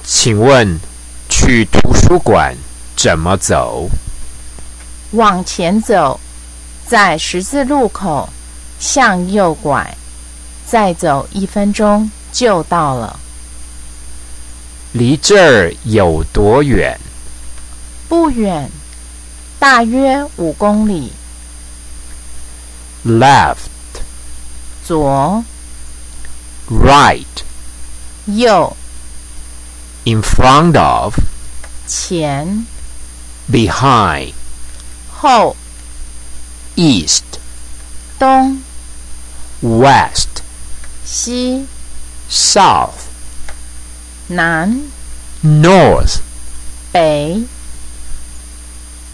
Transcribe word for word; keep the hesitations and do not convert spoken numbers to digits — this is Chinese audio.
请问去图书馆怎么走？ 往前走，在十字路口向右拐，再走一分钟就到了。 离这儿有多远？ 不远，大约五公里。 Left, 左， right, 右， in front of, 前， behind, 后， east, 东， west, 西， south, 南， north, 北。